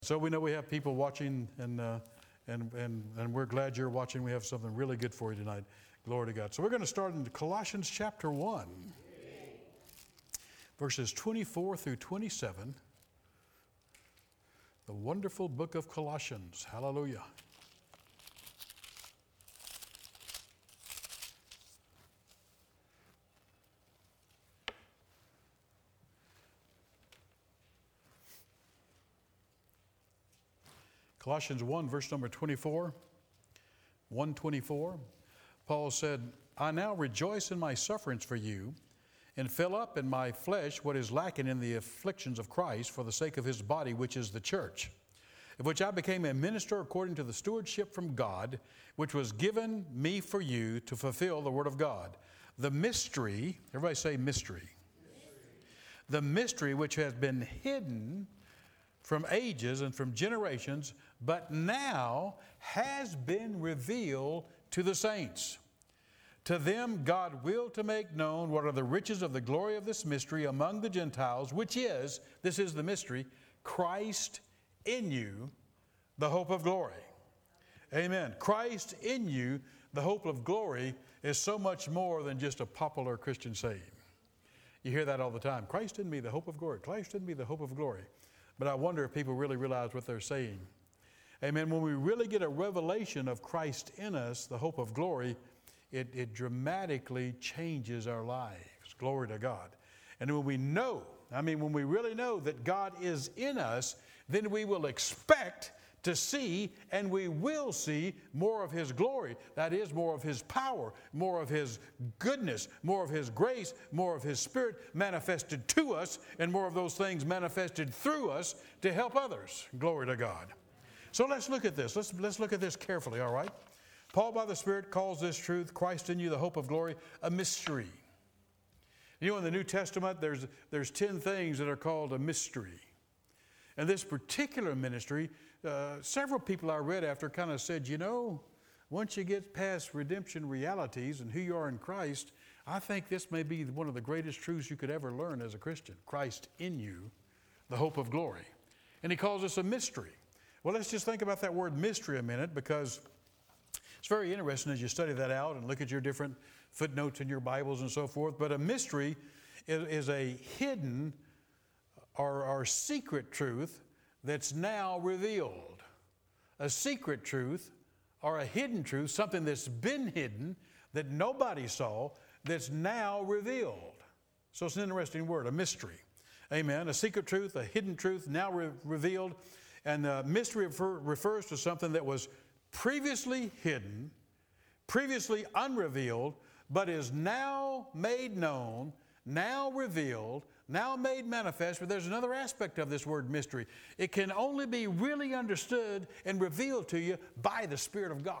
So we know we have people watching, and we're glad you're watching. We have something really good for you tonight. Glory to God. So we're going to start in Colossians chapter 1, verses 24 through 27. The wonderful book of Colossians. Hallelujah. Colossians 1, verse number 24, 124, Paul said, I now rejoice in my sufferings for you, and fill up in my flesh what is lacking in the afflictions of Christ for the sake of his body, which is the church, of which I became a minister according to the stewardship from God, which was given me for you to fulfill the word of God. The mystery, everybody say mystery. The mystery which has been hidden from ages and from generations, but now has been revealed to the saints. To them God willed to make known what are the riches of the glory of this mystery among the Gentiles, which is, this is the mystery, Christ in you, the hope of glory. Amen. Christ in you, the hope of glory, is so much more than just a popular Christian saying. You hear that all the time. Christ in me, the hope of glory. Christ in me, the hope of glory. But I wonder if people really realize what they're saying. Amen. When we really get a revelation of Christ in us, the hope of glory, it dramatically changes our lives. Glory to God. And when we know, when we really know that God is in us, then we will expect to see, and we will see, more of his glory. That is, more of his power, more of his goodness, more of his grace, more of his spirit manifested to us, and more of those things manifested through us to help others. Glory to God. So let's look at this. Let's look at this carefully, all right? Paul, by the Spirit, calls this truth, Christ in you, the hope of glory, a mystery. You know, in the New Testament, there's 10 things that are called a mystery. And this particular ministry, several people I read after kind of said, you know, once you get past redemption realities and who you are in Christ, I think this may be one of the greatest truths you could ever learn as a Christian. Christ in you, the hope of glory. And he calls this a mystery. Well, let's just think about that word mystery a minute, because it's very interesting as you study that out and look at your different footnotes in your Bibles and so forth. But a mystery is a hidden or secret truth that's now revealed. A secret truth or a hidden truth, something that's been hidden that nobody saw, that's now revealed. So it's an interesting word, a mystery. Amen. A secret truth, a hidden truth, now revealed. And mystery refers to something that was previously hidden, previously unrevealed, but is now made known, now revealed, now made manifest. But there's another aspect of this word mystery. It can only be really understood and revealed to you by the Spirit of God.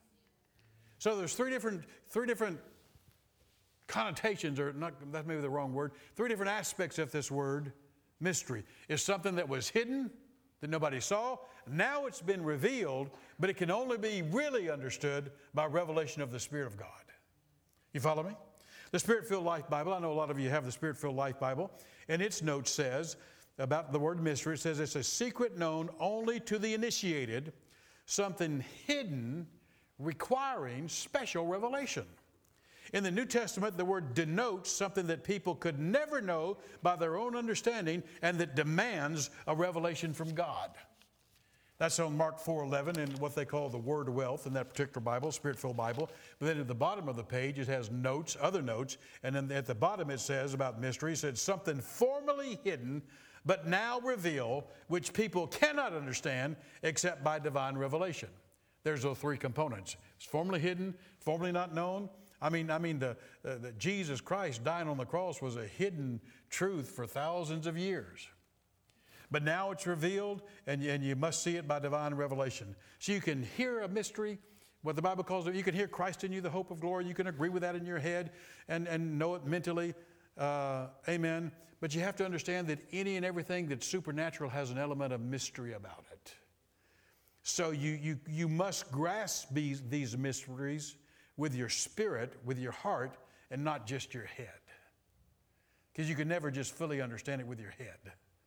So there's three different connotations, or not, that may be the wrong word, three different aspects of this word mystery. It's something that was hidden, that nobody saw. Now it's been revealed, but it can only be really understood by revelation of the Spirit of God. You follow me? The Spirit-Filled Life Bible, I know a lot of you have the Spirit-Filled Life Bible, and its note says about the word mystery, it says it's a secret known only to the initiated, something hidden requiring special revelation. In the New Testament, the word denotes something that people could never know by their own understanding, and that demands a revelation from God. That's on Mark 4:11 in what they call the word wealth in that particular Bible, Spirit-filled Bible. But then at the bottom of the page, it has notes, other notes, and then at the bottom it says about mystery, it says something formerly hidden, but now revealed, which people cannot understand except by divine revelation. There's those three components. It's formerly hidden, formerly not known. The Jesus Christ dying on the cross was a hidden truth for thousands of years. But now it's revealed, and you must see it by divine revelation. So you can hear a mystery, what the Bible calls it. You can hear Christ in you, the hope of glory. You can agree with that in your head and know it mentally. Amen. But you have to understand that any and everything that's supernatural has an element of mystery about it. So you must grasp these mysteries with your spirit, with your heart, and not just your head. Because you can never just fully understand it with your head.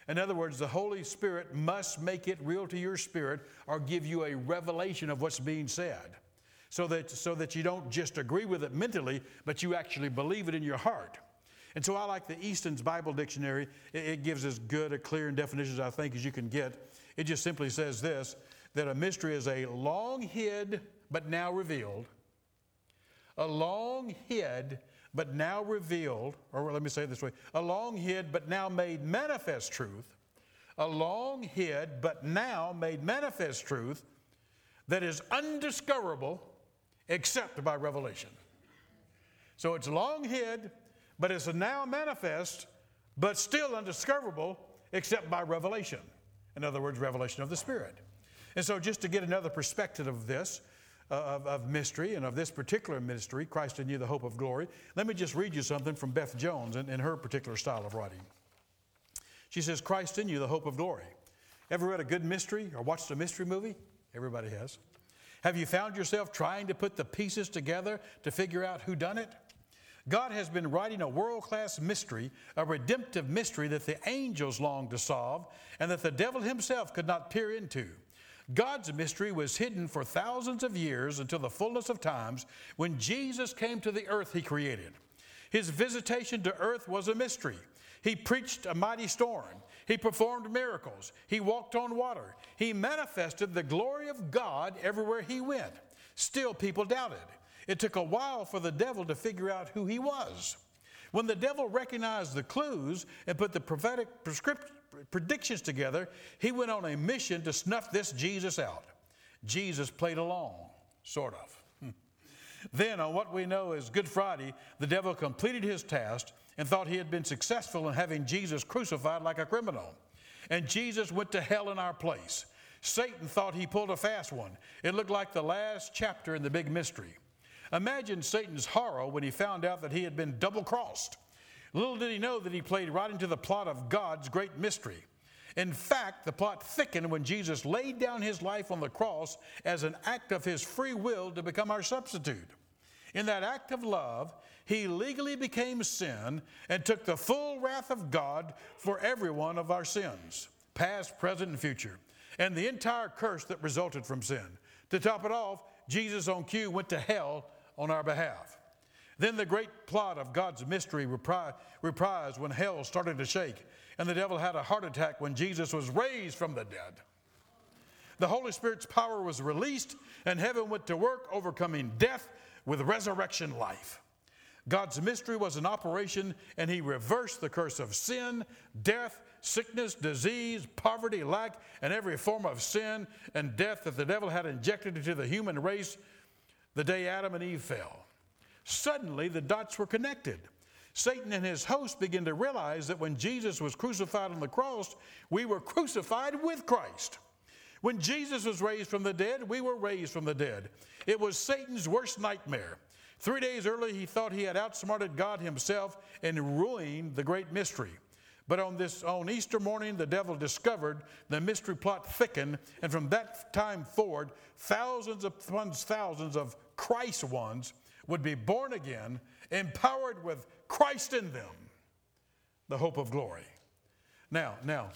In other words, the Holy Spirit must make it real to your spirit or give you a revelation of what's being said so that you don't just agree with it mentally, but you actually believe it in your heart. And so I like the Easton's Bible Dictionary. It gives as good a clear definition, I think, as you can get. It just simply says this, that a mystery is a long hid but now revealed, a long hid but now revealed, or let me say it this way, a long hid but now made manifest truth, a long hid but now made manifest truth that is undiscoverable except by revelation. So it's long hid, but it's now manifest, but still undiscoverable except by revelation. In other words, revelation of the Spirit. And so just to get another perspective of this, of mystery and of this particular ministry, Christ in you, the hope of glory, let me just read you something from Beth Jones in her particular style of writing. She says, Christ in you, the hope of glory. Ever read a good mystery or watched a mystery movie? Everybody has. Have you found yourself trying to put the pieces together to figure out who done it? God has been writing a world-class mystery, a redemptive mystery that the angels longed to solve and that the devil himself could not peer into. God's mystery was hidden for thousands of years until the fullness of times when Jesus came to the earth he created. His visitation to earth was a mystery. He preached a mighty storm. He performed miracles. He walked on water. He manifested the glory of God everywhere he went. Still, people doubted. It took a while for the devil to figure out who he was. When the devil recognized the clues and put the prophetic predictions together, he went on a mission to snuff this Jesus out. Jesus played along, sort of. Then, on what we know as Good Friday, the devil completed his task and thought he had been successful in having Jesus crucified like a criminal. And Jesus went to hell in our place. Satan thought he pulled a fast one. It looked like the last chapter in the big mystery. Imagine Satan's horror when he found out that he had been double-crossed. Little did he know that he played right into the plot of God's great mystery. In fact, the plot thickened when Jesus laid down his life on the cross as an act of his free will to become our substitute. In that act of love, he legally became sin and took the full wrath of God for every one of our sins, past, present, and future, and the entire curse that resulted from sin. To top it off, Jesus on cue went to hell on our behalf. Then the great plot of God's mystery reprised when hell started to shake and the devil had a heart attack when Jesus was raised from the dead. The Holy Spirit's power was released and heaven went to work overcoming death with resurrection life. God's mystery was in operation and he reversed the curse of sin, death, sickness, disease, poverty, lack, and every form of sin and death that the devil had injected into the human race the day Adam and Eve fell. Suddenly, the dots were connected. Satan and his host began to realize that when Jesus was crucified on the cross, we were crucified with Christ. When Jesus was raised from the dead, we were raised from the dead. It was Satan's worst nightmare. 3 days earlier, he thought he had outsmarted God himself and ruined the great mystery. But on Easter morning, the devil discovered the mystery plot thickened, and from that time forward, thousands upon thousands of Christ ones would be born again, empowered with Christ in them, the hope of glory. Now,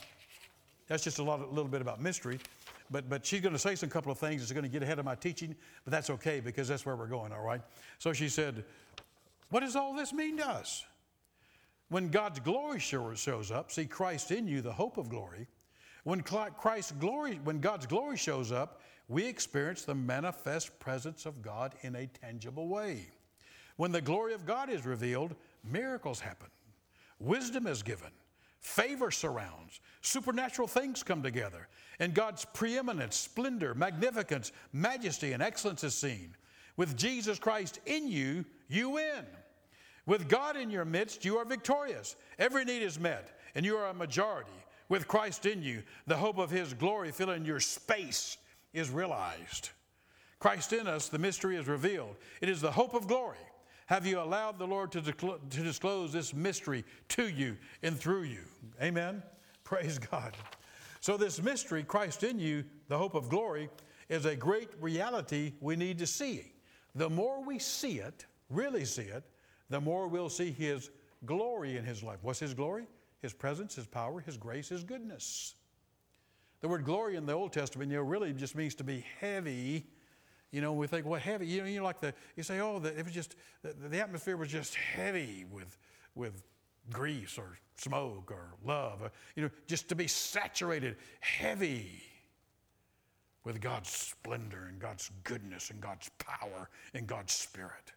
that's just a little bit about mystery, but she's going to say some couple of things that's going to get ahead of my teaching, but that's okay because that's where we're going, all right? So she said, what does all this mean to us? When God's glory shows up, see Christ in you, the hope of glory. When God's glory shows up, we experience the manifest presence of God in a tangible way. When the glory of God is revealed, miracles happen. Wisdom is given. Favor surrounds. Supernatural things come together. And God's preeminence, splendor, magnificence, majesty, and excellence is seen. With Jesus Christ in you, you win. With God in your midst, you are victorious. Every need is met, and you are a majority. With Christ in you, the hope of his glory filling your space is realized. Christ in us, the mystery is revealed. It is the hope of glory. Have you allowed the Lord to disclose this mystery to you and through you? Amen? Praise God. So this mystery, Christ in you, the hope of glory, is a great reality we need to see. The more we see it, really see it, the more we'll see his glory in his life. What's his glory? His presence, His power, His grace, His goodness. The word glory in the Old Testament, really just means to be heavy. We think, well, heavy. You say, oh, it was just the atmosphere was just heavy with grief or smoke or love. Just to be saturated, heavy with God's splendor and God's goodness and God's power and God's Spirit.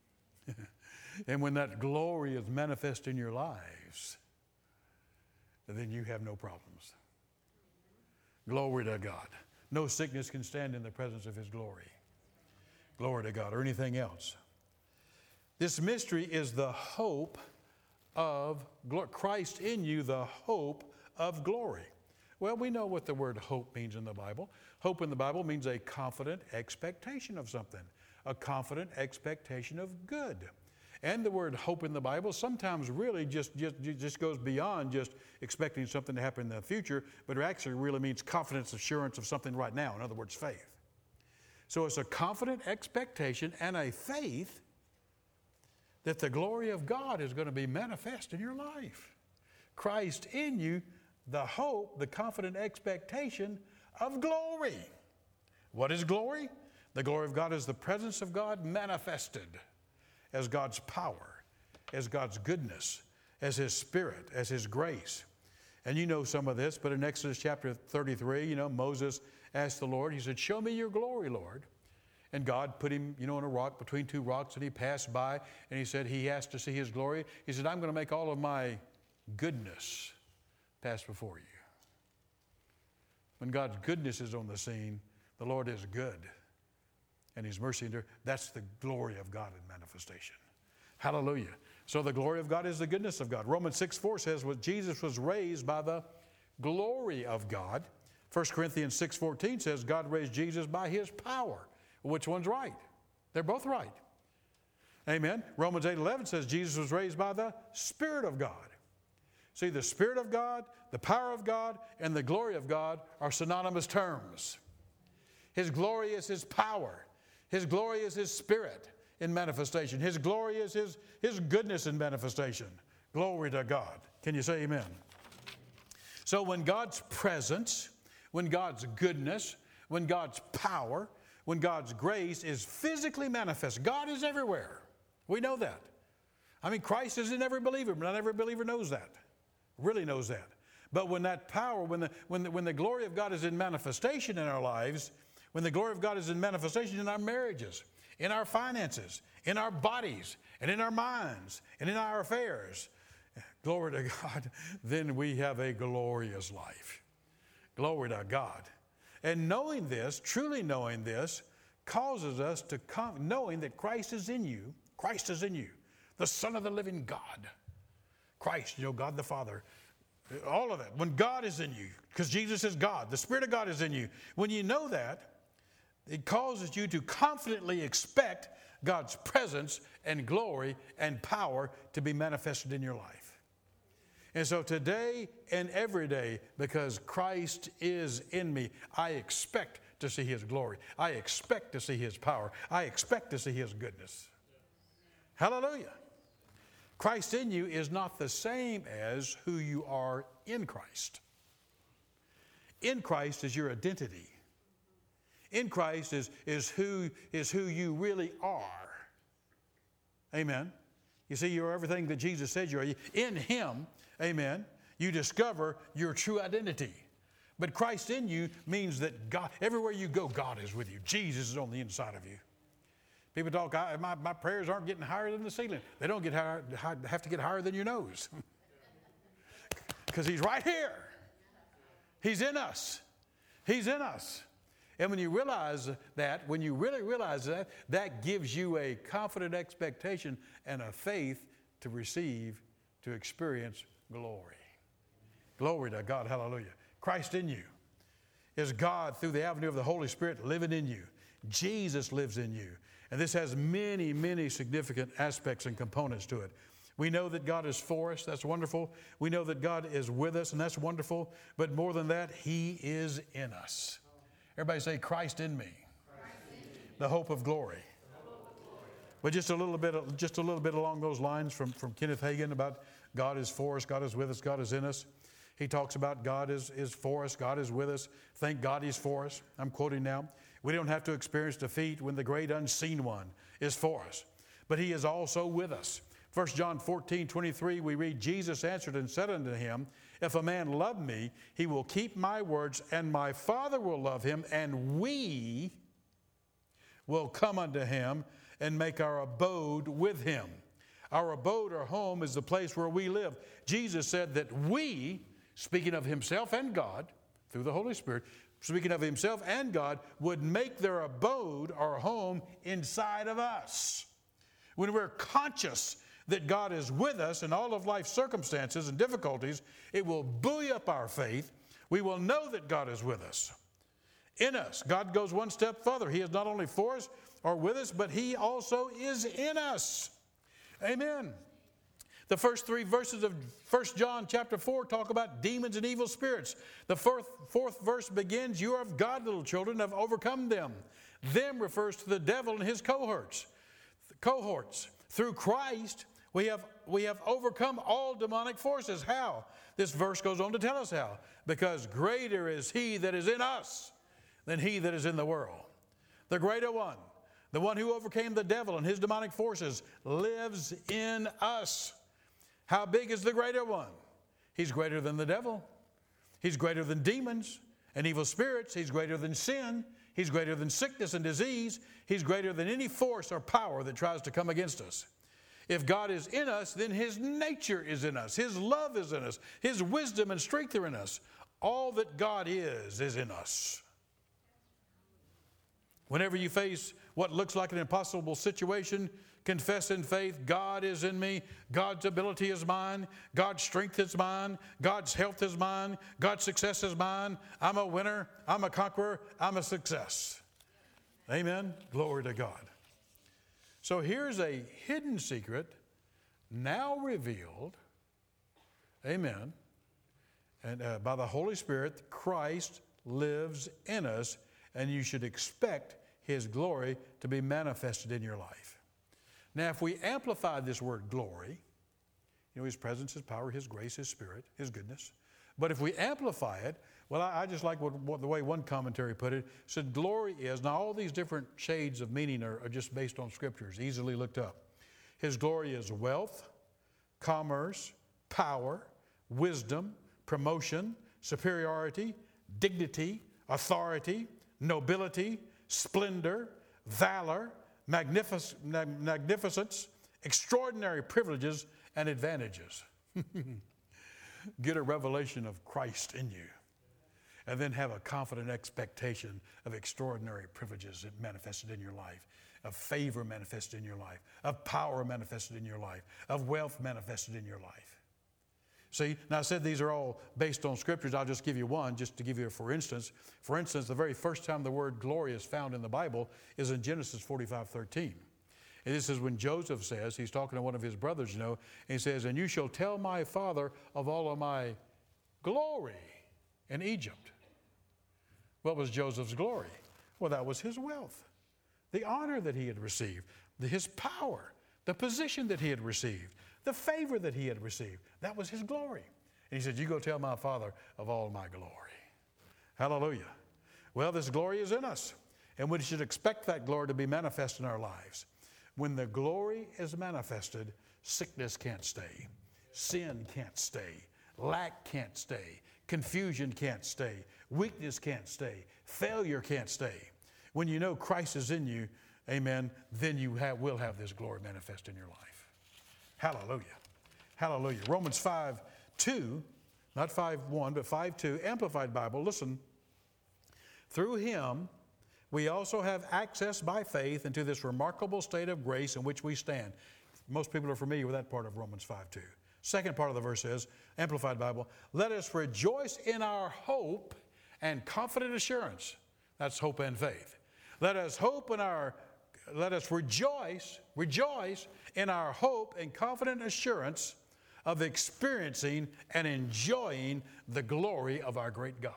And when that glory is manifest in your lives, then you have no problems. Glory to God. No sickness can stand in the presence of His glory. Glory to God, or anything else. This mystery is the hope of Christ in you, the hope of glory. Well, we know what the word hope means in the Bible. Hope in the Bible means a confident expectation of something, a confident expectation of good. And the word hope in the Bible sometimes really just goes beyond just expecting something to happen in the future, but it actually really means confidence, assurance of something right now. In other words, faith. So it's a confident expectation and a faith that the glory of God is going to be manifest in your life. Christ in you, the hope, the confident expectation of glory. What is glory? The glory of God is the presence of God manifested as God's power, as God's goodness, as His Spirit, as His grace. And you know some of this, but in Exodus chapter 33, Moses asked the Lord, he said, show me your glory, Lord. And God put him, in a rock between two rocks, and he passed by, and he said he asked to see His glory. He said, I'm going to make all of my goodness pass before you. When God's goodness is on the scene, the Lord is good, and His mercy endures. That's the glory of God in manifestation. Hallelujah. So the glory of God is the goodness of God. Romans 6:4 says, well, Jesus was raised by the glory of God. 1 Corinthians 6:14 says, God raised Jesus by His power. Which one's right? They're both right. Amen. Romans 8:11 says Jesus was raised by the Spirit of God. See, the Spirit of God, the power of God, and the glory of God are synonymous terms. His glory is His power. His glory is His Spirit in manifestation. His glory is His goodness in manifestation. Glory to God. Can you say amen? So when God's presence, when God's goodness, when God's power, when God's grace is physically manifest, God is everywhere. We know that. Christ is in every believer, but not every believer knows that, really knows that. But when that power, when the glory of God is in manifestation in our lives, when the glory of God is in manifestation in our marriages, in our finances, in our bodies, and in our minds, and in our affairs, glory to God, then we have a glorious life. Glory to God. And knowing this, truly knowing this, causes us to come, knowing that Christ is in you, the Son of the living God. Christ, God the Father, all of that. When God is in you, because Jesus is God, the Spirit of God is in you. When you know that, it causes you to confidently expect God's presence and glory and power to be manifested in your life. And so today and every day, because Christ is in me, I expect to see His glory. I expect to see His power. I expect to see His goodness. Hallelujah. Christ in you is not the same as who you are in Christ. In Christ is your identity. In Christ is who you really are. Amen. You see, you're everything that Jesus said you are. In Him, amen, you discover your true identity. But Christ in you means that God, everywhere you go, God is with you. Jesus is on the inside of you. People talk, my prayers aren't getting higher than the ceiling. They don't have to get higher than your nose. Because He's right here. He's in us. He's in us. And when you realize that, when you really realize that, that gives you a confident expectation and a faith to receive, to experience glory. Glory to God. Hallelujah. Christ in you is God through the avenue of the Holy Spirit living in you. Jesus lives in you. And this has many, many significant aspects and components to it. We know that God is for us. That's wonderful. We know that God is with us, and that's wonderful. But more than that, He is in us. Everybody say, Christ in me. Christ in me. The hope of glory. But just a little bit along those lines from Kenneth Hagin about God is for us, God is with us, God is in us. He talks about God is for us, God is with us. Thank God He's for us. I'm quoting now. We don't have to experience defeat when the great unseen one is for us, but He is also with us. 1 John 14:23, we read, Jesus answered and said unto him, if a man love me, he will keep my words, and my Father will love him, and we will come unto him and make our abode with him. Our abode, our home, is the place where we live. Jesus said that we, speaking of Himself and God, through the Holy Spirit, speaking of Himself and God, would make their abode, our home, inside of us. When we're conscious that God is with us in all of life's circumstances and difficulties, it will buoy up our faith. We will know that God is with us. In us. God goes one step further. He is not only for us or with us, but He also is in us. Amen. The first 3 verses of 1 John chapter 4 talk about demons and evil spirits. The fourth verse begins, you are of God, little children, have overcome them. Them refers to the devil and his cohorts. Through Christ, we have overcome all demonic forces. How? This verse goes on to tell us how. Because greater is He that is in us than he that is in the world. The greater one, the one who overcame the devil and his demonic forces, lives in us. How big is the greater one? He's greater than the devil. He's greater than demons and evil spirits. He's greater than sin. He's greater than sickness and disease. He's greater than any force or power that tries to come against us. If God is in us, then His nature is in us. His love is in us. His wisdom and strength are in us. All that God is in us. Whenever you face what looks like an impossible situation, confess in faith, God is in me. God's ability is mine. God's strength is mine. God's health is mine. God's success is mine. I'm a winner. I'm a conqueror. I'm a success. Amen. Glory to God. So here's a hidden secret, now revealed, amen, and by the Holy Spirit, Christ lives in us, and you should expect His glory to be manifested in your life. Now, if we amplify this word glory, His presence, His power, His grace, His Spirit, His goodness, but if we amplify it, well, I just like what the way one commentary put it, said glory is, now all these different shades of meaning are just based on scriptures, easily looked up. His glory is wealth, commerce, power, wisdom, promotion, superiority, dignity, authority, nobility, splendor, valor, magnificence, extraordinary privileges, and advantages. Get a revelation of Christ in you. And then have a confident expectation of extraordinary privileges that manifested in your life, of favor manifested in your life, of power manifested in your life, of wealth manifested in your life. See, now I said these are all based on scriptures. I'll just give you one, just to give you a for instance. For instance, the very first time the word glory is found in the Bible is in Genesis 45:13. And this is when Joseph says, he's talking to one of his brothers, and he says, and you shall tell my father of all of my glory in Egypt. What was Joseph's glory? Well, that was his wealth, the honor that he had received, his power, the position that he had received, the favor that he had received. That was his glory. And he said, you go tell my father of all my glory. Hallelujah. Well, this glory is in us, and we should expect that glory to be manifest in our lives. When the glory is manifested, sickness can't stay, sin can't stay, lack can't stay, confusion can't stay, weakness can't stay, failure can't stay. When you know Christ is in you, amen, then you will have this glory manifest in your life. Hallelujah. Hallelujah. Romans 5:2, not 5:1, but 5:2, Amplified Bible. Listen. Through Him, we also have access by faith into this remarkable state of grace in which we stand. Most people are familiar with that part of Romans 5:2. Second part of the verse says, Amplified Bible, let us rejoice in our hope and confident assurance. That's hope and faith. Let us rejoice in our hope and confident assurance of experiencing and enjoying the glory of our great God.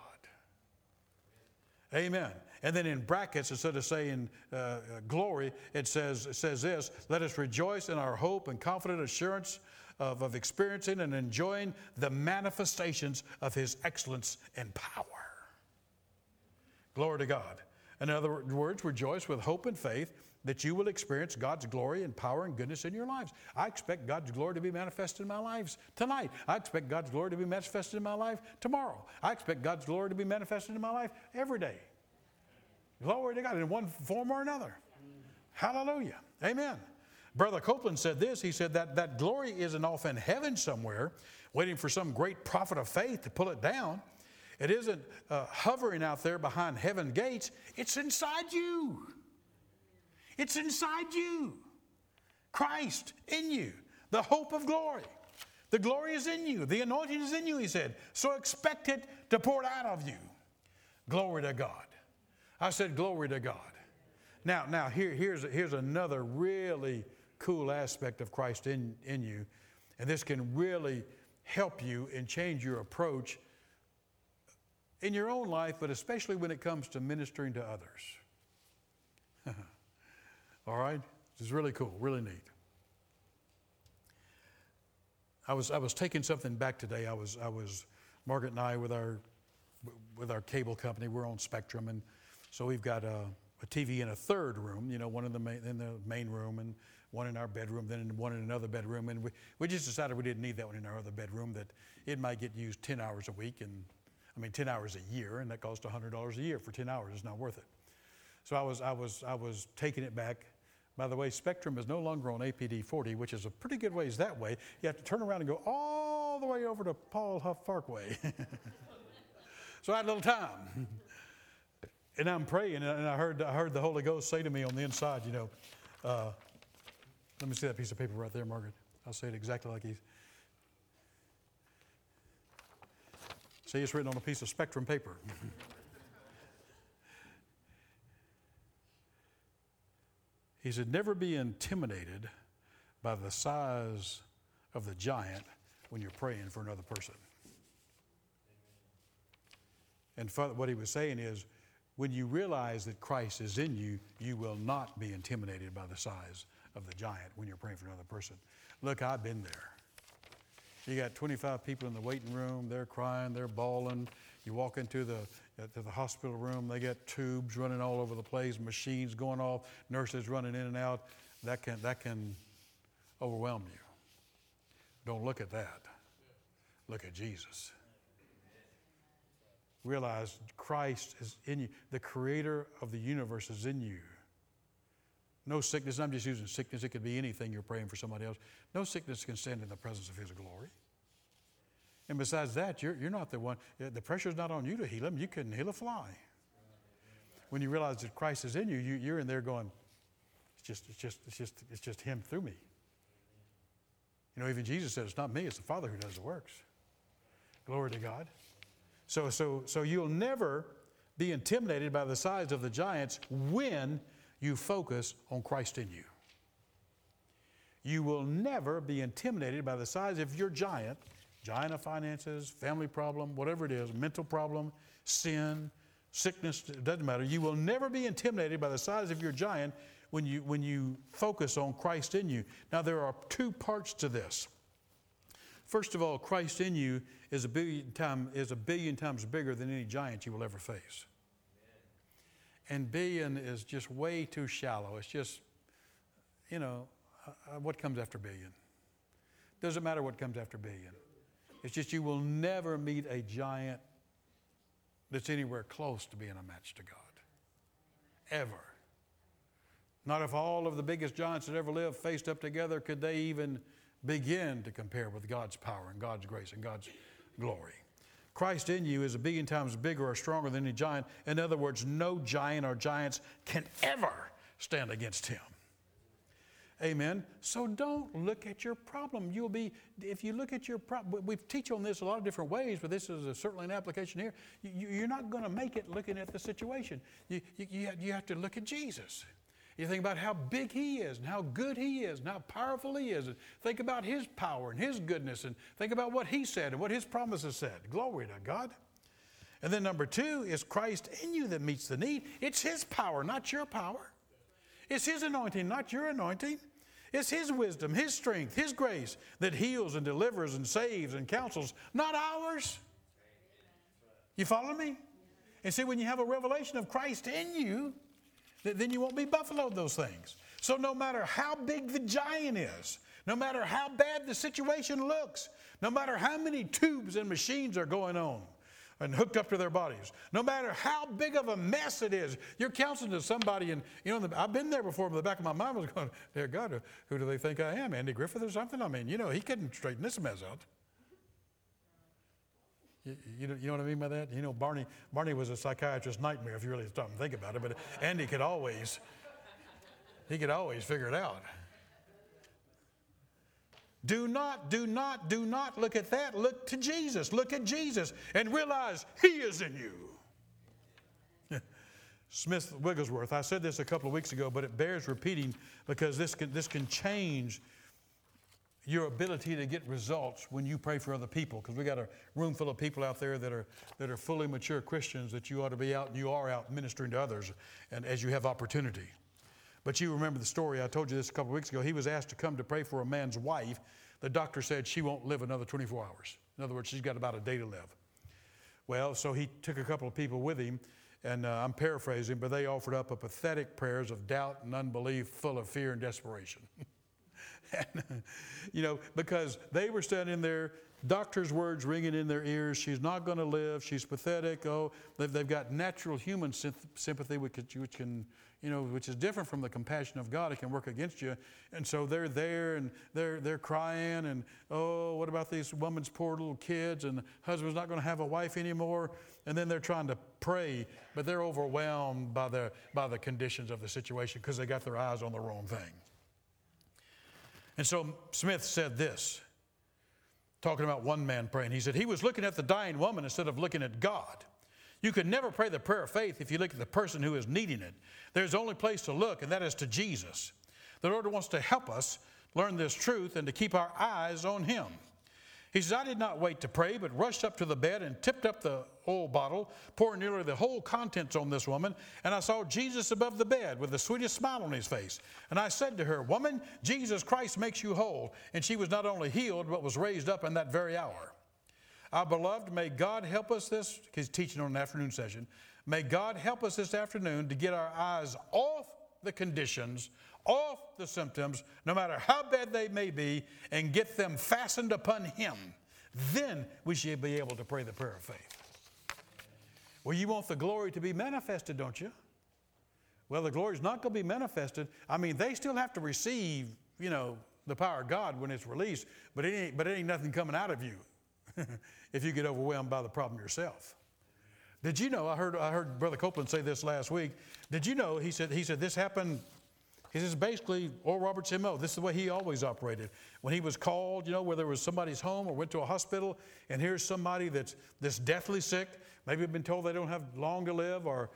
Amen. And then in brackets, instead of saying glory, it says this, let us rejoice in our hope and confident assurance of experiencing and enjoying the manifestations of His excellence and power. Glory to God. In other words, rejoice with hope and faith that you will experience God's glory and power and goodness in your lives. I expect God's glory to be manifested in my lives tonight. I expect God's glory to be manifested in my life tomorrow. I expect God's glory to be manifested in my life every day. Glory to God in one form or another. Hallelujah. Amen. Brother Copeland said this. He said that glory isn't off in heaven somewhere waiting for some great prophet of faith to pull it down. It isn't hovering out there behind heaven gates. It's inside you. It's inside you. Christ in you, the hope of glory. The glory is in you. The anointing is in you, he said. So expect it to pour out of you. Glory to God. I said glory to God. Now here's another really cool aspect of Christ in you. And this can really help you and change your approach in your own life, but especially when it comes to ministering to others. All right? This is really cool, really neat. I was taking something back today. I was Margaret and I with our cable company. We're on Spectrum, and so we've got a TV in a third room. You know, one in the main room, and one in our bedroom, then one in another bedroom. And we just decided we didn't need that one in our other bedroom. That it might get used 10 hours a week, 10 hours a year, and that costs $100 a year for 10 hours. It's not worth it. So I was taking it back. By the way, Spectrum is no longer on APD 40, which is a pretty good ways that way. You have to turn around and go all the way over to Paul Huff Parkway. So I had a little time. And I'm praying, and I heard the Holy Ghost say to me on the inside, let me see that piece of paper right there, Margaret. I'll say it exactly like he's. See, it's written on a piece of Spectrum paper. He said, never be intimidated by the size of the giant when you're praying for another person. And what he was saying is, when you realize that Christ is in you, you will not be intimidated by the size of the giant when you're praying for another person. Look, I've been there. You got 25 people in the waiting room. They're crying. They're bawling. You walk into the hospital room. They got tubes running all over the place, machines going off, nurses running in and out. That can overwhelm you. Don't look at that. Look at Jesus. Realize Christ is in you. The creator of the universe is in you. No sickness, I'm just using sickness. It could be anything you're praying for somebody else. No sickness can stand in the presence of His glory. And besides that, you're not the one. The pressure's not on you to heal him. You couldn't heal a fly. When you realize that Christ is in you, you're in there going, it's just Him through me. You know, even Jesus said, it's not me, it's the Father who does the works. Glory to God. So you'll never be intimidated by the size of the giants when you focus on Christ in you. You will never be intimidated by the size of your giant of finances, family problem, whatever it is, mental problem, sin, sickness, it doesn't matter. You will never be intimidated by the size of your giant when you focus on Christ in you. Now, there are two parts to this. First of all, Christ in you is a billion times bigger than any giant you will ever face. And billion is just way too shallow. It's just, what comes after billion? Doesn't matter what comes after billion. It's just you will never meet a giant that's anywhere close to being a match to God. Ever. Not if all of the biggest giants that ever lived faced up together could they even begin to compare with God's power and God's grace and God's glory. Christ in you is a billion times bigger or stronger than any giant. In other words, no giant or giants can ever stand against Him. Amen. So don't look at your problem. If you look at your problem, we teach on this a lot of different ways, but this is certainly an application here. You're not going to make it looking at the situation. You have to look at Jesus. You think about how big He is and how good He is and how powerful He is. And think about His power and His goodness and think about what He said and what His promises said. Glory to God. And then number two is Christ in you that meets the need. It's His power, not your power. It's His anointing, not your anointing. It's His wisdom, His strength, His grace that heals and delivers and saves and counsels, not ours. You follow me? And see, when you have a revelation of Christ in you, then you won't be buffaloed those things. So no matter how big the giant is, no matter how bad the situation looks, no matter how many tubes and machines are going on and hooked up to their bodies, no matter how big of a mess it is, you're counseling to somebody, and I've been there before, but the back of my mind was going, dear God, who do they think I am, Andy Griffith or something? I mean, he couldn't straighten this mess out. You know what I mean by that? Barney was a psychiatrist's nightmare if you really stop and think about it, but Andy could always figure it out. Do not look at that. Look to Jesus. Look at Jesus and realize He is in you. Smith Wigglesworth, I said this a couple of weeks ago, but it bears repeating because this can change your ability to get results when you pray for other people, because we got a room full of people out there that are fully mature Christians that you ought to be out, and you are out ministering to others and as you have opportunity. But you remember the story, I told you this a couple of weeks ago. He was asked to come to pray for a man's wife. The doctor said she won't live another 24 hours. In other words, she's got about a day to live. Well, so he took a couple of people with him, and I'm paraphrasing, but they offered up a pathetic prayers of doubt and unbelief, full of fear and desperation. And, because they were standing there, doctor's words ringing in their ears. She's not going to live. She's pathetic. Oh, they've got natural human sympathy, which is different from the compassion of God. It can work against you. And so they're there and they're crying and, oh, what about these woman's poor little kids, and the husband's not going to have a wife anymore. And then they're trying to pray, but they're overwhelmed by the conditions of the situation because they got their eyes on the wrong thing. And so Smith said this, talking about one man praying. He said, he was looking at the dying woman instead of looking at God. You can never pray the prayer of faith if you look at the person who is needing it. There's only place to look, and that is to Jesus. The Lord wants to help us learn this truth and to keep our eyes on Him. He says, I did not wait to pray, but rushed up to the bed and tipped up the oil bottle, pouring nearly the whole contents on this woman. And I saw Jesus above the bed with the sweetest smile on His face. And I said to her, woman, Jesus Christ makes you whole. And she was not only healed, but was raised up in that very hour. Our beloved, may God help us he's teaching on an afternoon session. May God help us this afternoon to get our eyes off the conditions, off the symptoms, no matter how bad they may be, and get them fastened upon Him. Then we should be able to pray the prayer of faith. Well, you want the glory to be manifested, don't you? Well, the glory is not going to be manifested. I mean, they still have to receive, the power of God when it's released, but it ain't nothing coming out of you if you get overwhelmed by the problem yourself. Did you know, I heard Brother Copeland say this last week. Did you know, he said this happened. He says basically, Oral Roberts M.O., this is the way he always operated. When he was called, where there was somebody's home or went to a hospital, and here's somebody that's deathly sick, maybe been told they don't have long to live, or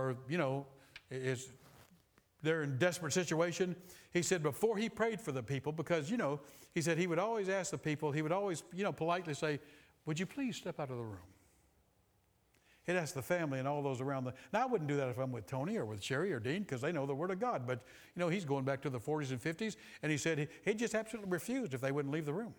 they're in a desperate situation. He said before he prayed for the people, because, he said he would always ask the people, he would always, politely say, would you please step out of the room? He'd ask the family and all those around Now, I wouldn't do that if I'm with Tony or with Sherry or Dean, because they know the Word of God. But, he's going back to the 40s and 50s, and he said he just absolutely refused if they wouldn't leave the room.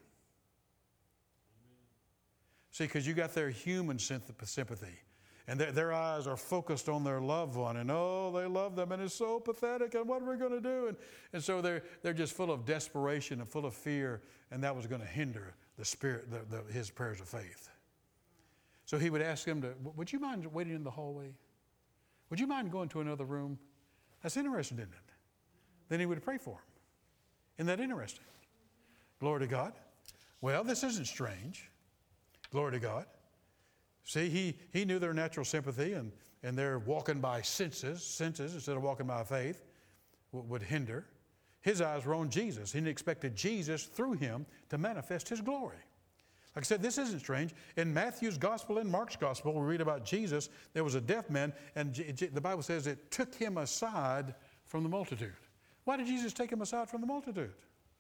See, because you got their human sympathy, and their eyes are focused on their loved one, and they love them, and it's so pathetic, and what are we going to do? And so they're just full of desperation and full of fear, and that was going to hinder the spirit, his prayers of faith. So he would ask them would you mind waiting in the hallway? Would you mind going to another room? That's interesting, isn't it? Then he would pray for them. Isn't that interesting? Glory to God. Well, this isn't strange. Glory to God. See, he knew their natural sympathy, and their walking by senses instead of walking by faith would hinder. His eyes were on Jesus. He expected Jesus through him to manifest His glory. Like I said, this isn't strange. In Matthew's gospel and Mark's gospel, we read about Jesus. There was a deaf man, and the Bible says it took him aside from the multitude. Why did Jesus take him aside from the multitude?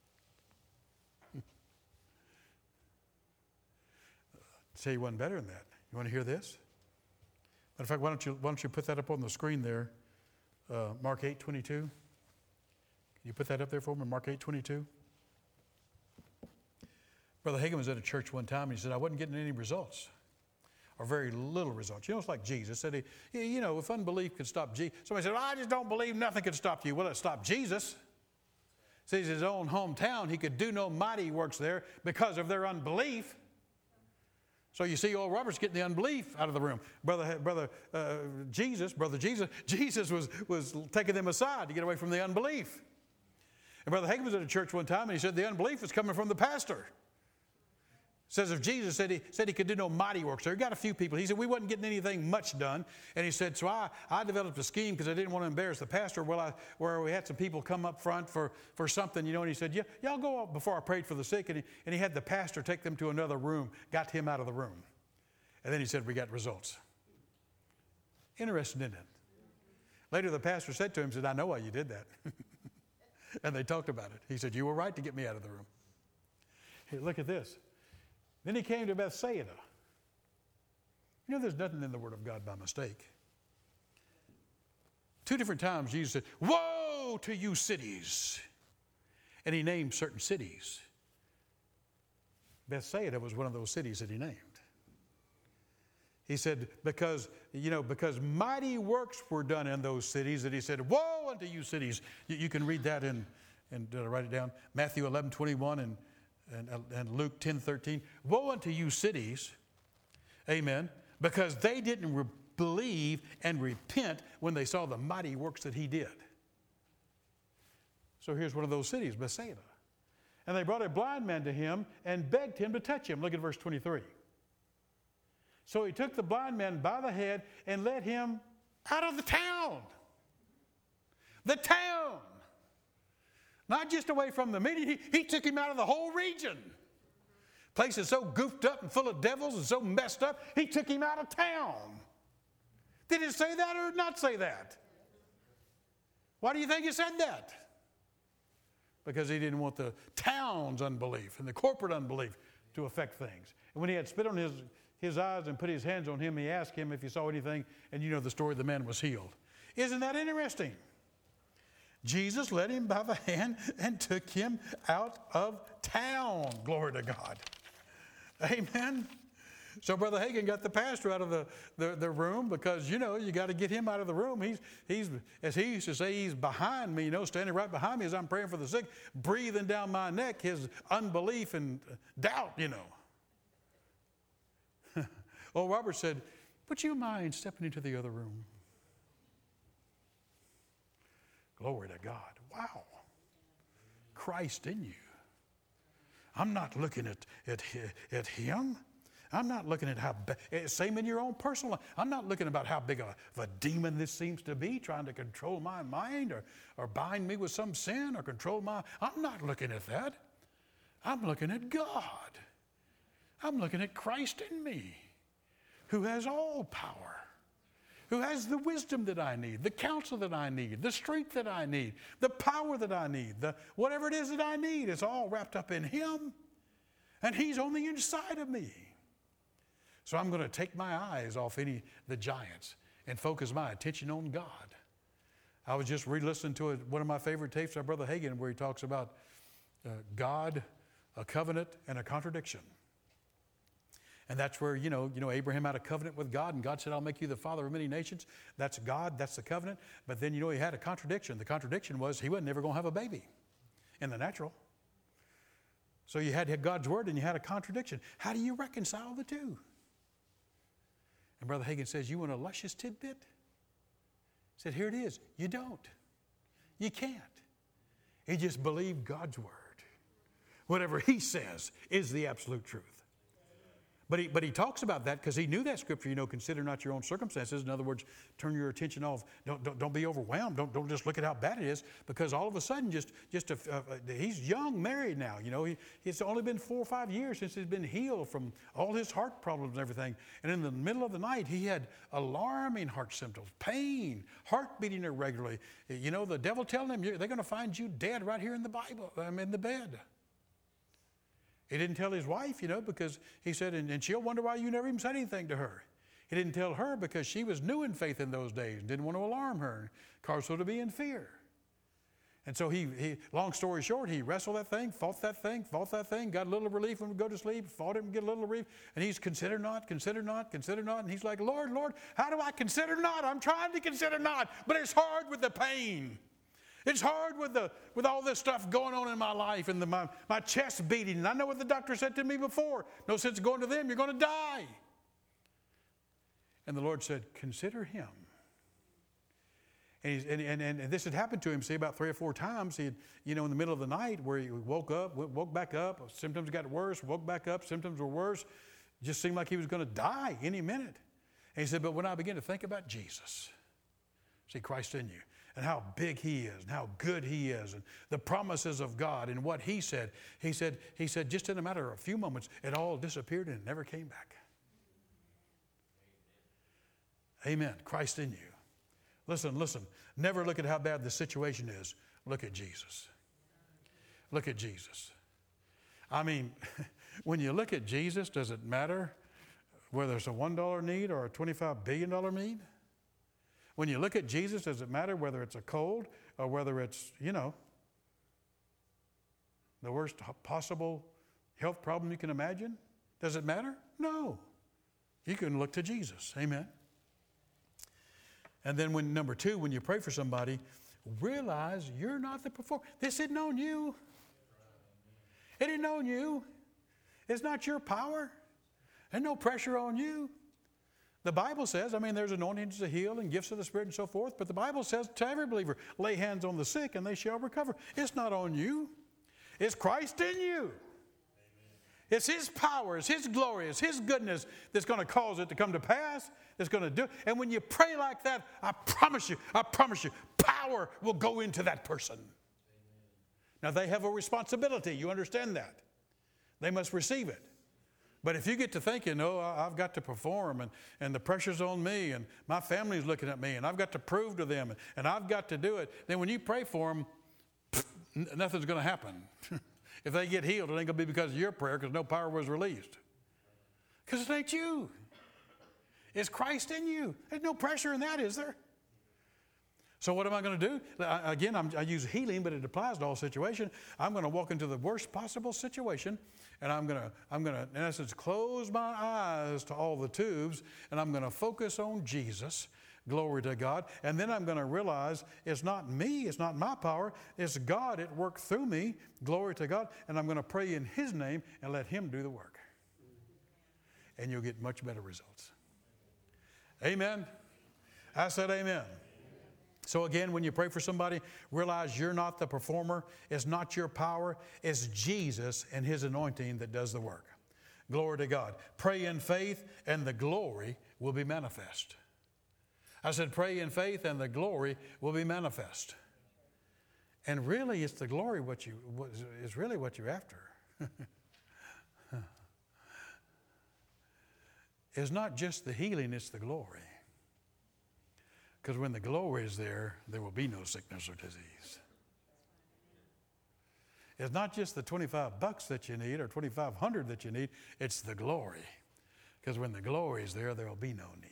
Say you wasn't better than that. You want to hear this? Matter of fact, why don't you put that up on the screen there? Mark 8:22. you put that up there for me, Mark 8:22? Brother Hagin was at a church one time, and he said, I wasn't getting any results, or very little results. You know, it's like Jesus said, you know, if unbelief could stop Jesus. Somebody said, well, I just don't believe nothing could stop you. Well, it stopped Jesus. Says his own hometown, he could do no mighty works there because of their unbelief. So you see, old Robert's getting the unbelief out of the room. Jesus was taking them aside to get away from the unbelief. And Brother Hagin was at a church one time, and he said the unbelief was coming from the pastor. Says if Jesus said he could do no mighty works there, he got a few people. He said we wasn't getting anything much done. And he said, so I developed a scheme because I didn't want to embarrass the pastor. Where we had some people come up front for something, you know, and he said, y'all go up before I prayed for the sick. And he had the pastor take them to another room, got him out of the room. And then he said, we got results. Interesting, isn't it? Later the pastor said to him, I know why you did that. And they talked about it. He said, you were right to get me out of the room. Hey, look at this. Then he came to Bethsaida. You know, there's nothing in the Word of God by mistake. 2 different times Jesus said, woe to you cities. And he named certain cities. Bethsaida was one of those cities that he named. He said, because mighty works were done in those cities, that he said, woe unto you cities. You can read that and did I write it down? Matthew 11:21 and Luke 10:13. Woe unto you cities, amen, because they didn't believe and repent when they saw the mighty works that he did. So here's one of those cities, Bethsaida. And they brought a blind man to him and begged him to touch him. Look at verse 23. So he took the blind man by the head and led him out of the town. The town. Not just away from the meeting. He took him out of the whole region. Place is so goofed up and full of devils and so messed up, he took him out of town. Did it say that or not say that? Why do you think he said that? Because he didn't want the town's unbelief and the corporate unbelief to affect things. And when he had spit on his eyes and put his hands on him, he asked him if he saw anything, and you know the story, the man was healed. Isn't that interesting? Jesus led him by the hand and took him out of town. Glory to God. Amen. So Brother Hagin got the pastor out of the room because, you know, you got to get him out of the room. He's, as he used to say, he's behind me, you know, standing right behind me as I'm praying for the sick, breathing down my neck, his unbelief and doubt, you know. Old Robert said, would you mind stepping into the other room? Glory to God. Wow. Christ in you. I'm not looking at him. I'm not looking at how, same in your own personal life. I'm not looking about how big of a demon this seems to be, trying to control my mind or bind me with some sin or control I'm not looking at that. I'm looking at God. I'm looking at Christ in me, who has all power, who has the wisdom that I need, the counsel that I need, the strength that I need, the power that I need, whatever it is that I need, it's all wrapped up in him. And he's on the inside of me. So I'm going to take my eyes off the giants and focus my attention on God. I was just re-listening to one of my favorite tapes by Brother Hagin where he talks about God, a covenant, and a contradiction. And that's where, you know, Abraham had a covenant with God, and God said, I'll make you the father of many nations. That's God, that's the covenant. But then, you know, he had a contradiction. The contradiction was he wasn't ever going to have a baby in the natural. So you had God's word and you had a contradiction. How do you reconcile the two? And Brother Hagin says, you want a luscious tidbit? He said, here it is. You don't. You can't. He just believed God's word. Whatever he says is the absolute truth. But he talks about that because he knew that scripture, you know, consider not your own circumstances. In other words, turn your attention off. Don't be overwhelmed. Don't just look at how bad it is, because all of a sudden, he's young, married now. You know, it's only been 4 or 5 years since he's been healed from all his heart problems and everything. And in the middle of the night, he had alarming heart symptoms, pain, heart beating irregularly. You know, the devil telling him, they're going to find you dead right here in the Bible, in the bed. He didn't tell his wife, you know, because he said, and she'll wonder why you never even said anything to her. He didn't tell her because she was new in faith in those days and didn't want to alarm her, cause her to be in fear. And so he, long story short, he wrestled that thing, fought that thing, got a little relief when we go to sleep, fought it and get a little relief. And he's consider not. And he's like, Lord, how do I consider not? I'm trying to consider not, but it's hard with the pain. It's hard with all this stuff going on in my life and my chest beating. And I know what the doctor said to me before. No sense going to them. You're going to die. And the Lord said, consider him. And this had happened to him, see, about 3 or 4 times. He had, in the middle of the night where he woke back up. Symptoms got worse, woke back up. Symptoms were worse. It just seemed like he was going to die any minute. And he said, but when I began to think about Jesus, see, Christ in you, and how big he is, and how good he is, and the promises of God, and what he said just in a matter of a few moments, it all disappeared and it never came back. Amen. Christ in you. Listen. Never look at how bad the situation is. Look at Jesus. Look at Jesus. I mean, when you look at Jesus, does it matter whether it's a $1 need or a $25 billion need? When you look at Jesus, does it matter whether it's a cold or whether it's, the worst possible health problem you can imagine? Does it matter? No. You can look to Jesus. Amen. And then number 2, when you pray for somebody, realize you're not the performer. This isn't on you. It isn't on you. It's not your power. There's no pressure on you. The Bible says, there's anointings to heal and gifts of the Spirit and so forth, but the Bible says to every believer, lay hands on the sick and they shall recover. It's not on you. It's Christ in you. It's his power, it's his glory, it's his goodness that's going to cause it to come to pass, that's going to do it. And when you pray like that, I promise you, power will go into that person. Now, they have a responsibility. You understand that. They must receive it. But if you get to thinking, I've got to perform, and the pressure's on me, and my family's looking at me, and I've got to prove to them, and I've got to do it, then when you pray for them, nothing's going to happen. If they get healed, it ain't going to be because of your prayer, because no power was released. Because it ain't you. It's Christ in you. There's no pressure in that, is there? So what am I going to do? Again, I use healing, but it applies to all situations. I'm going to walk into the worst possible situation, and I'm going to, in essence, close my eyes to all the tubes, and I'm going to focus on Jesus. Glory to God. And then I'm going to realize it's not me, it's not my power, it's God at work through me. Glory to God. And I'm going to pray in his name and let him do the work. And you'll get much better results. Amen. I said amen. So again, when you pray for somebody, realize you're not the performer. It's not your power. It's Jesus and his anointing that does the work. Glory to God. Pray in faith and the glory will be manifest. I said, pray in faith and the glory will be manifest. And really, it's the glory is really what you're after. It's not just the healing, it's the glory. Because when the glory is there, there will be no sickness or disease. It's not just the $25 that you need or $2,500 that you need, it's the glory. Because when the glory is there, there will be no need.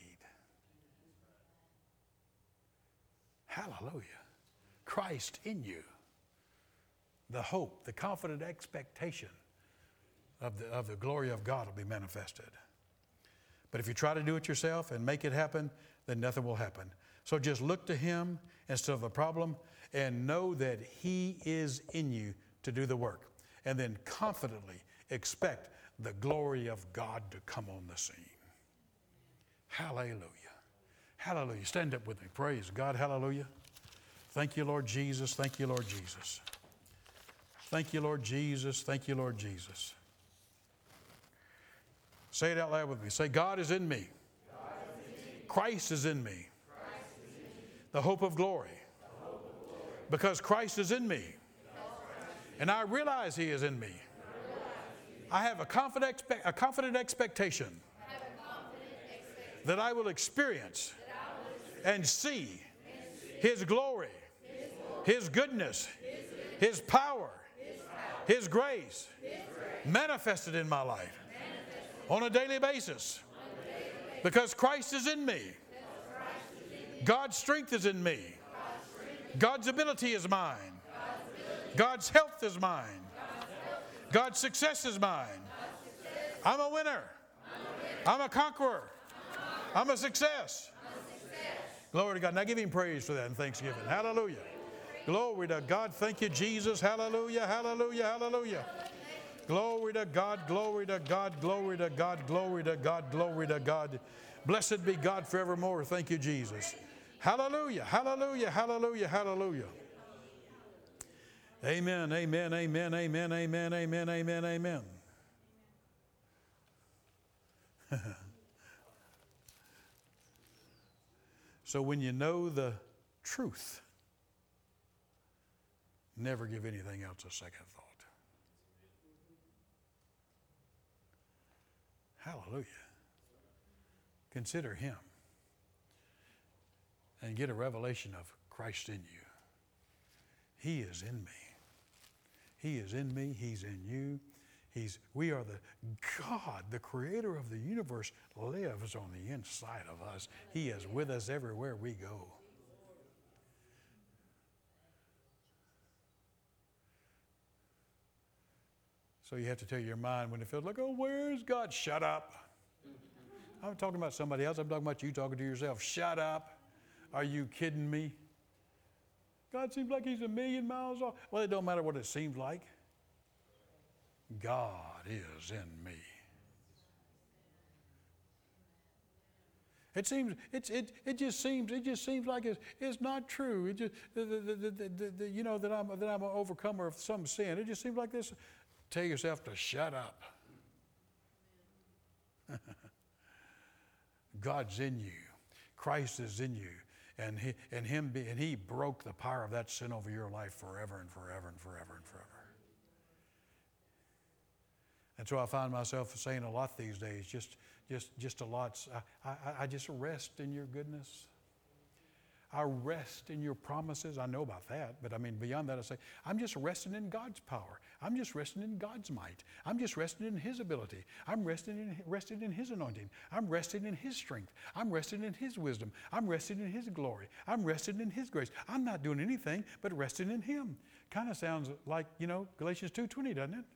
Hallelujah. Christ in you. The hope, the confident expectation of the glory of God will be manifested. But if you try to do it yourself and make it happen, then nothing will happen. So just look to him instead of the problem and know that he is in you to do the work. And then confidently expect the glory of God to come on the scene. Hallelujah. Hallelujah. Stand up with me. Praise God. Hallelujah. Thank you, Lord Jesus. Thank you, Lord Jesus. Thank you, Lord Jesus. Thank you, Lord Jesus. Say it out loud with me. Say, God is in me. Christ is in me. The hope of glory. Because Christ is in me. And I realize he is in me. I have a confident expectation that I will experience and see his glory, his goodness, his power, his grace manifested in my life on a daily basis. Because Christ is in me. God's strength is in me. God's ability is mine. God's health is mine. God's success is mine. I'm a winner. I'm a conqueror. I'm a success. Glory to God. Now give Him praise for that in thanksgiving. Hallelujah. Glory to God. Thank you, Jesus. Hallelujah, hallelujah, hallelujah. Glory to God, glory to God, glory to God, glory to God, glory to God. Blessed be God forevermore. Thank you, Jesus. Hallelujah, hallelujah, hallelujah, hallelujah. Amen, amen, amen, amen, amen, amen, amen, amen. So when you know the truth, never give anything else a second thought. Hallelujah. Consider Him and get a revelation of Christ in you. He is in me. He is in me. He's in you. We are the God, the creator of the universe, lives on the inside of us. He is with us everywhere we go. So you have to tell your mind when it feels like, oh, where is God? Shut up. I'm talking about somebody else. I'm talking about you talking to yourself. Shut up. Are you kidding me? God seems like He's a million miles off. Well, it don't matter what it seems like. God is in me. It just seems like it's not true. It just you know that I'm an overcomer of some sin. It just seems like this. Tell yourself to shut up. God's in you. Christ is in you. And He broke the power of that sin over your life forever and forever and forever and forever. And so I find myself saying a lot these days, just a lot. I just rest in your goodness. I rest in your promises. I know about that, but I mean, beyond that, I say, I'm just resting in God's power. I'm just resting in God's might. I'm just resting in His ability. I'm resting in His anointing. I'm resting in His strength. I'm resting in His wisdom. I'm resting in His glory. I'm resting in His grace. I'm not doing anything but resting in Him. Kind of sounds like, Galatians 2:20, doesn't it?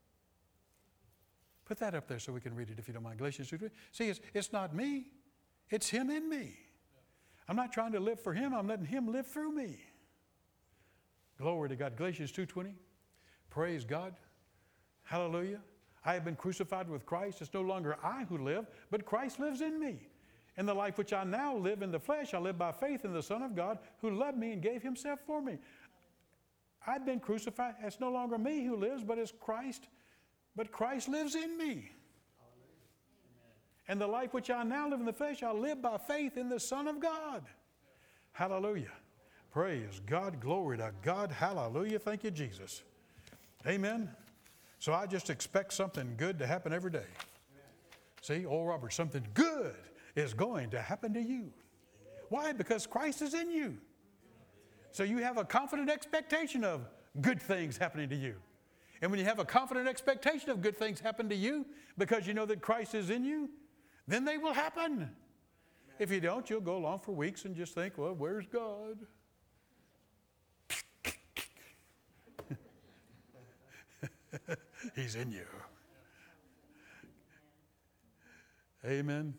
Put that up there so we can read it if you don't mind. Galatians 2:20. See, it's not me. It's Him in me. I'm not trying to live for Him. I'm letting Him live through me. Glory to God. Galatians 2:20. Praise God. Hallelujah. I have been crucified with Christ. It's no longer I who live, but Christ lives in me. In the life which I now live in the flesh, I live by faith in the Son of God who loved me and gave Himself for me. I've been crucified. It's no longer me who lives, but it's Christ. But Christ lives in me. And the life which I now live in the flesh, I live by faith in the Son of God. Hallelujah. Praise God. Glory to God. Hallelujah. Thank you, Jesus. Amen. So I just expect something good to happen every day. See, old Robert, something good is going to happen to you. Why? Because Christ is in you. So you have a confident expectation of good things happening to you. And when you have a confident expectation of good things happen to you because you know that Christ is in you, then they will happen. If you don't, you'll go along for weeks and just think, well, where's God? He's in you. Amen.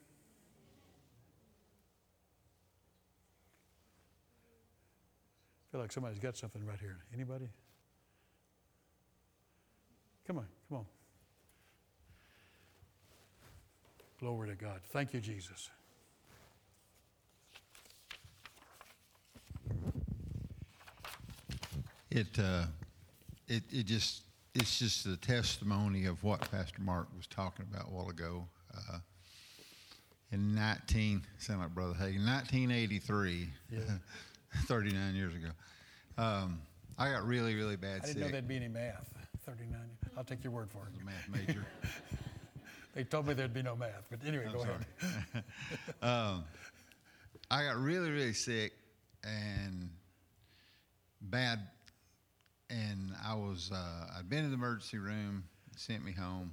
I feel like somebody's got something right here. Anybody? Come on. Glory to God. Thank you, Jesus. It's just the testimony of what Pastor Mark was talking about a while ago. In 1983, Yeah. 39 years ago, I got really, really bad sick. I didn't know there'd be any math. 39. I'll take your word for it. I was a math major. They told me there'd be no math, but anyway, go ahead. I got really, really sick and bad, and I'd been in the emergency room, sent me home,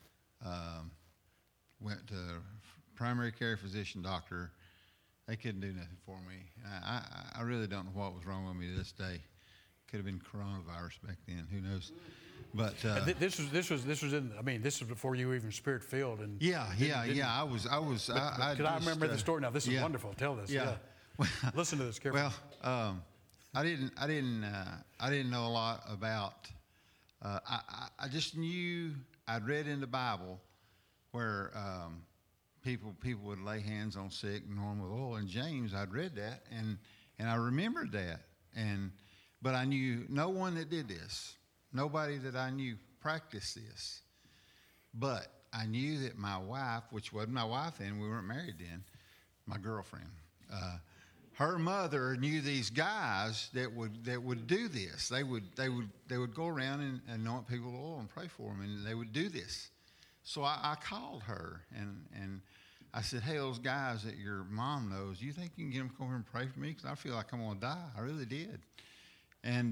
went to primary care physician doctor. They couldn't do nothing for me. I really don't know what was wrong with me to this day. Could have been coronavirus back then. Who knows? But this was in. I mean, this was before you were even spirit filled. And yeah. I was. Because I remember the story now. This is wonderful. Tell this. Yeah. Well, listen to this carefully. Well, I didn't know a lot about. I just knew I'd read in the Bible where people would lay hands on sick and anoint with oil. In James, I'd read that and I remembered that. But I knew no one that did this. Nobody that I knew practiced this. But I knew that my wife, which wasn't my wife then, we weren't married then, my girlfriend, her mother knew these guys that would do this. They would go around and anoint people with oil and pray for them, and they would do this. So I called her and I said, "Hey, those guys that your mom knows, you think you can get them to come over and pray for me? Because I feel like I'm going to die." I really did. And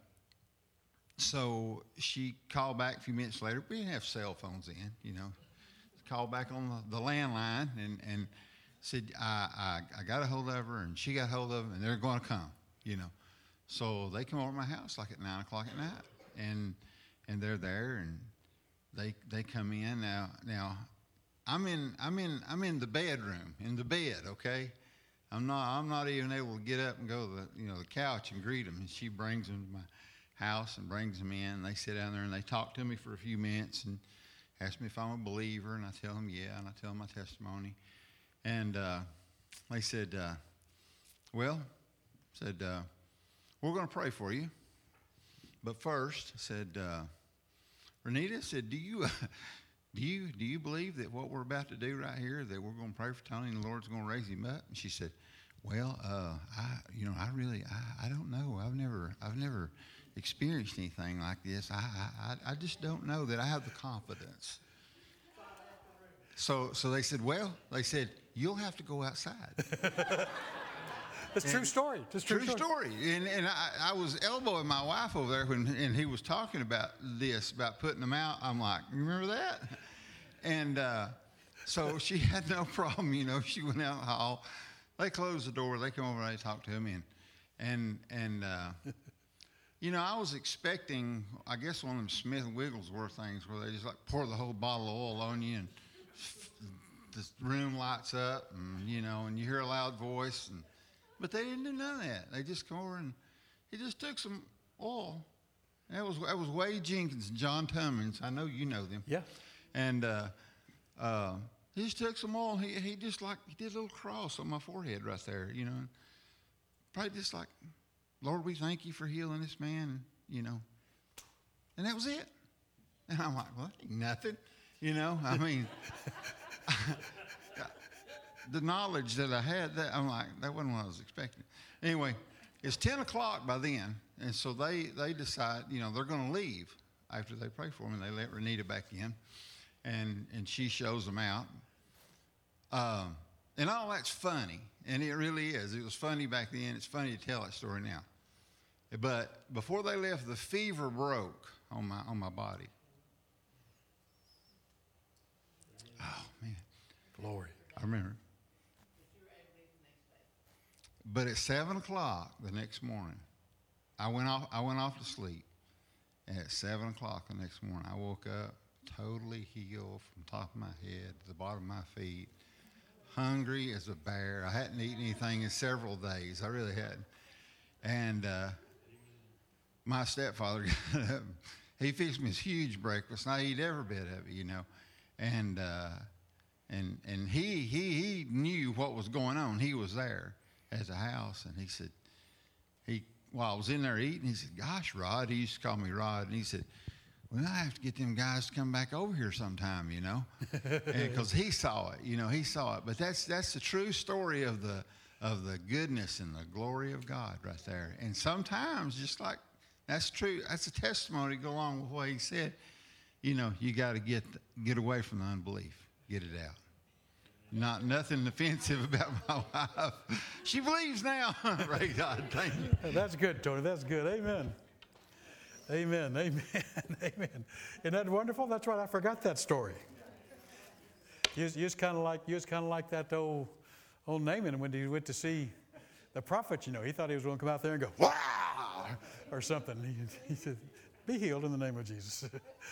so she called back a few minutes later. We didn't have cell phones then, you know. Called back on the landline and said, I got a hold of her, and she got a hold of them, and they're going to come, you know. So they come over to my house like at 9 o'clock at night, and they're there, and they come in. Now I'm in the bedroom, in the bed, okay? I'm not even able to get up and go to the couch and greet them. And she brings them to my house and brings them in. And they sit down there and they talk to me for a few minutes and ask me if I'm a believer. And I tell them, yeah, and I tell them my testimony. And they said, we're going to pray for you. But first, said, Renita said, do you believe that what we're about to do right here, that we're going to pray for Tony and the Lord's going to raise him up? And she said, well, I don't know. I've never experienced anything like this. I just don't know that I have the confidence. So they said, you'll have to go outside. It's a true story. It's true story. And I was elbowing my wife over there and he was talking about this, about putting them out. I'm like, you remember that? And so she had no problem, She went out in the hall. They closed the door. They come over and they talked to me. And I was expecting, I guess, one of them Smith & Wigglesworth things where they just like pour the whole bottle of oil on you and the room lights up and you hear a loud voice. But they didn't do none of that. They just come over and he just took some oil. That was Wade Jenkins and John Tummins. I know you know them. Yeah. And he just took some oil. He just he did a little cross on my forehead right there, Probably just like, Lord, we thank you for healing this man, And that was it. And I'm like, well, that ain't nothing, I mean, the knowledge that I had, I'm like, that wasn't what I was expecting. Anyway, it's 10 o'clock by then, and so they decide, they're going to leave after they pray for me. They let Renita back in, and she shows them out. And all that's funny, and it really is. It was funny back then. It's funny to tell that story now. But before they left, the fever broke on my body. Oh, man. Glory. I remember. But at 7 o'clock the next morning, I went off to sleep. And at 7 o'clock the next morning, I woke up totally healed from top of my head to the bottom of my feet, hungry as a bear. I hadn't eaten anything in several days. I really hadn't. And my stepfather, he fixed me this huge breakfast, and I eat every bit of it, And he knew what was going on. He was there at the house, and he said, while I was in there eating, he said, "Gosh, Rod," he used to call me Rod, and he said, "Well, I have to get them guys to come back over here sometime, because he saw it, he saw it. But that's the true story of the goodness and the glory of God right there. And sometimes, just like that's true, that's a testimony to go along with what he said. You got to get away from the unbelief, get it out. Nothing offensive about my wife. She believes now. Praise God. Thank you. That's good, Tony. That's good. Amen. Amen. Amen. Amen. Isn't that wonderful? That's right. I forgot that story. You was kind of like that old Naaman when he went to see the prophet. He thought he was going to come out there and go, "Wow!" or something. He said, be healed in the name of Jesus.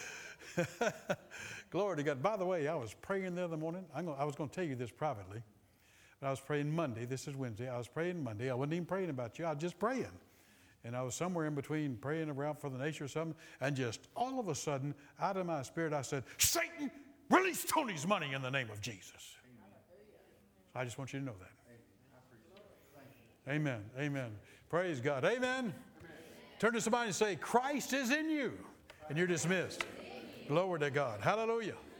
Glory to God. By the way, I was praying the other morning. I was going to tell you this privately. But I was praying Monday. This is Wednesday. I was praying Monday. I wasn't even praying about you. I was just praying. And I was somewhere in between praying around for the nation or something. And just all of a sudden, out of my spirit, I said, Satan, release Tony's money in the name of Jesus. I just want you to know that. Amen. Amen. Praise God. Amen. Turn to somebody and say, Christ is in you. And you're dismissed. Glory to God. Hallelujah.